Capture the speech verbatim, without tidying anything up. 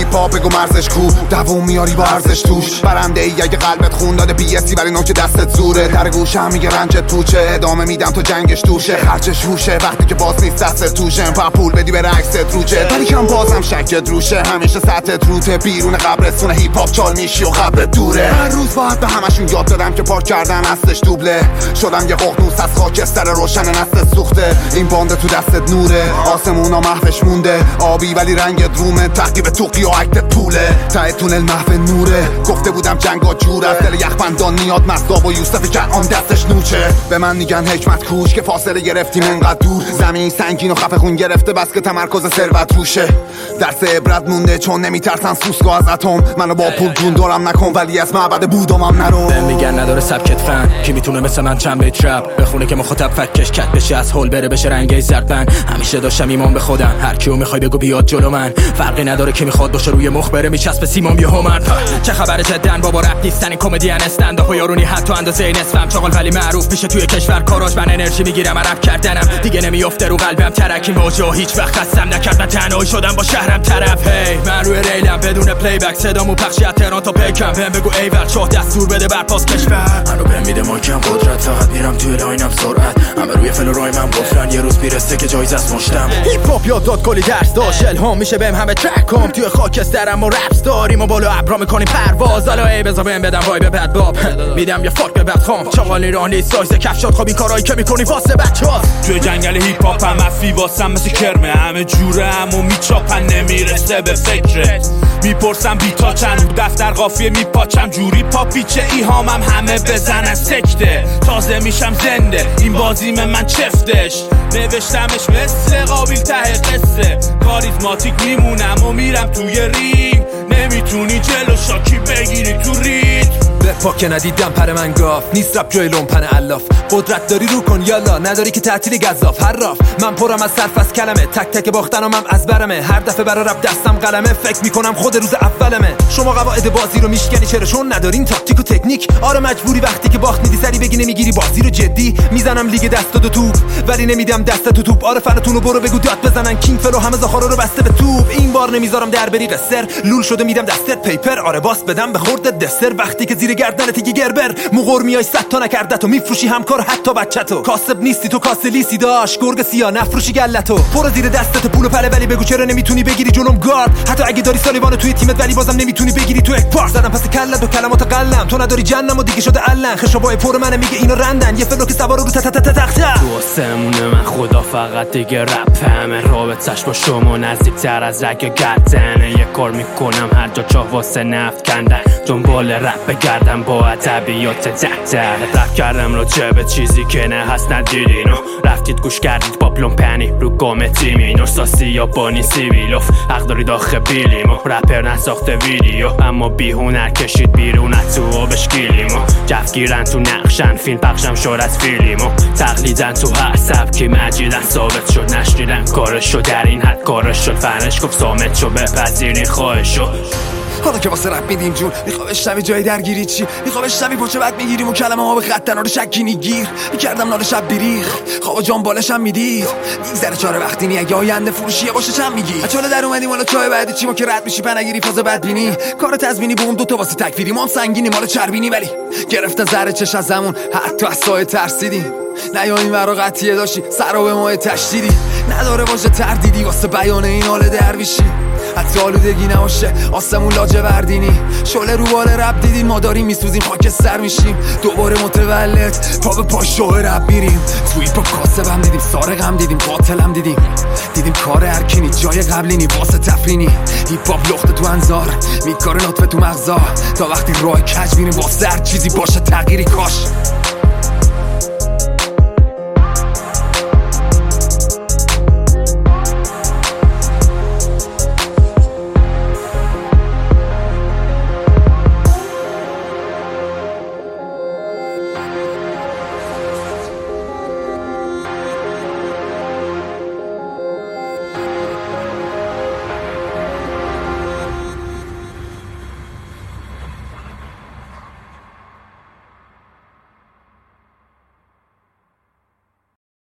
هیپ هاپ بگو مرزش کو، دووم میاری با ارزش توش. برنده ای اگه قلبت خون داده بی اسی ولی نوک دستت زوره. در گوشم میگه رنجت توچه، ادامه میدم تو جنگش توشه. خرچش هوشه وقتی که باز نیست دستت توشه. با پول بدی به رکست روچه، ولی کم بازم شکت روشه. همیشه سطحت روته، بیرون قبرستون هیپ هاپ چال میشی و قبرت دوره. هر روز باید به همشون یاد دادم که پارک کردن اصلش دوبله. شدم یه ققنوس از خاکستر روشن نستت سوخته. این باند تو دستت نوره، آسمونا محوش مونده. آبی ولی رنگت رومه، تحقیب توقی و عکت طوله. ته تونل محو نوره، گفته بودم جنگا جور از دل یخبندان میاد مصداب و یوسف کنعان دستش نوچه. به من میگن حکمت کوش که فاصله گرفتیم انقدر دور. زمین سنگین و خفه خون گرفته بس که تمرکز ثروت روشه. درس عبرت مونده چون نمیترسن سوسکو از اتم. منو با پول جون دارم نکن ولی از معبد بودمم نرو. بهم میگن نداره سبکت فن، کی میتونه مثل من چند بیت رپ بخونه که مخاطب فکش کت بشه، از هول بره بشه رنگی زرد. همیشه داشتم ایمان به خودم، هر کیو میخوای بگو بیاد جلو من. فرقی نداره که میخواد باشه روی مخ بره میچسبه سیمان بیا هومن. چه خبره جدن بابا رپ نیستن این کمدین استنداپ و یارونی حتی اندازه نصفم چاقال ولی معروف میشه توی کشور. کاراش من انرژی میگیرم رپ کردنم دیگه نمیافته رو قلبم ترکی موجو. هیچ وقت خستم نکرد من تنهایی شدم با شهرم طرف. هی من روی ریلم بدون پلی بک صدامو پخشی از تهران تا پیکم. بهم بگو ایول چاه دستور بده بر پاس کشور. منو بهم میده ماکم قدرت، فقط میرم توی لاینم سرعت. همه روی فلو رای من گفتن یه روز میرسه که جایزه است مشتم. هیپ هاپ یاد داد کلی درس داشت، الهام میشه بهم همه ترکام. توی خاکسترم و رپس داریم و بالا ابرا میکنیم پرواز. حالا ای بذار بهم بدم وای به بد باب، میدم یه فاک به بدخام. چاقال ایرانی سایز کفشات خوابی کارایی که میکنی واسه بچه‌ها. توی جنگل هیپ هاپ هم افی واسم مثل کرمه. همه جوره همو میچاپن نمیرسه به فکرت. میپرسم بیتا چند دفتر قافیه میپاچم جوری پاپیچه ایهامم همه بزنن سکته. تازه میشم زنده این بازیم من چفتش. نوشتمش مثل قابل ته قصه. کاریزماتیک میمونم و میرم توی رینگ. نمیتونی جلو شاکی بگیری تو ریت. بپا که ندیدم پر من گاف نیست رپ جای لومپن الاف. قدرت داری رو کن یالا، نداری که تعطیل گزاف حراف. من پرم از صرف از کلمه، تک تک باختنم هم از برمه. هر دفعه برا رپ دستم قلمه، فکر میکنم خود روز اولمه. شما قواعد بازی رو میشکنی چرا؟ چون ندارین تاکتیک و تکنیک. آره مجبوری وقتی که باخت میدی سری بگی نمیگیری بازی رو جدی. میزنم لیگ دست دو توپ ولی نمیدم دست تو توپ. آره فنتون برو بگو داد بزنن کینگ فلو همه زخارا رو بسته به توپ. این بار نمیذارم در بری قصر، لول شده میدم دستت پیپر. آره باس بدم به خورد دسر وقتی که زیر گردنت یه گربر. مغور میای صد تا نکرده تو میفروشی همکار حتی بچه‌تو. کاسب نیستی تو کاسلیسی داش گرگ سیاه نفروشی گلتو. برو زیر دستت پول و پله ولی بگو چرا نمیتونی بگیری جلوم گارد. حتی اگه داری سالیوانو توی تیمت ولی بازم نمیتونی بگیری تو یک پار. زدم پس کلت و کلمات قلم، تو نداری جنم و دیگه شده علن. خشابای پر منه میگه اینا رندن، یه فلو که سوار رو تت تت تخته. دوستمونه من خدا فقط دیگه رپ همه رابطش با شما نزدیکتر از رگ گردنه. یه کار میکنم هر جا چاه واسه نفت کندن. دنبال رپ بگردم با ادبیات دفتر. رپ کردم رو چه به چیزی که نه هست ندیدینو. رفتید گوش کردید با پلومپنی رو گام تیمینو. ساسی یا بانی سیویلوف حق دارید آخه بیلیمو. رپر نساخته ویدیو اما بی هنر کشید بیرون از تو آبش گیلیمو. جف گیرن تو نقشن فیلم پخشم شد از فیلیمو. تقلیدن تو هر سبکی مجیدن ثابت شد. نشنیدن کارشو در این حد کارش شد. فنش گفت سامت شو بپذیرین خواهش شد. حالا که واسه رپ میدیم جون میخوا بشنوی جای درگیری چی؟ میخوا بشنوی پچه بد میگیریم و کلمه ها به خط تنار شکینی گیر. میکردم نال شب بیریخ خواب جان بالشم میدید. میگذره چاره وقتی نی اگه آینده فروشیه باشه چند میگی؟ اچاله در اومدیم حالا چای بعدی چی؟ ما که رد میشی پنگیری فاز بدبینی. کار تضمینی بوم دوتا واسه تکفیری ما هم سنگینی مال چربینی. ولی گرفتن زهر چش از زمون حتی از سایه ترسیدیم. نیاییم برا قطیه داشتی سر رو به ماه تشدیدی. نداره باشه تردیدی واسه بیان این حال درویشی. حتی آلودگی نباشه آسمون لاجوردینی. شعله رو بال رب دیدیم ما داریم میسوزیم خاکستر میشیم. دوباره متولد پا به پا شوه رب میریم. توی پا کاسبم دیدیم سارقم دیدیم قاتلم دیدیم. دیدیم کار هرکینی جای قبلینی واسه تفرینی. هیپ هاپ لخت تو انظار میکاره نطفه تو مغزا. تا وقتی راه کج میریم واسه هر چیزی باشه تغییری کاش.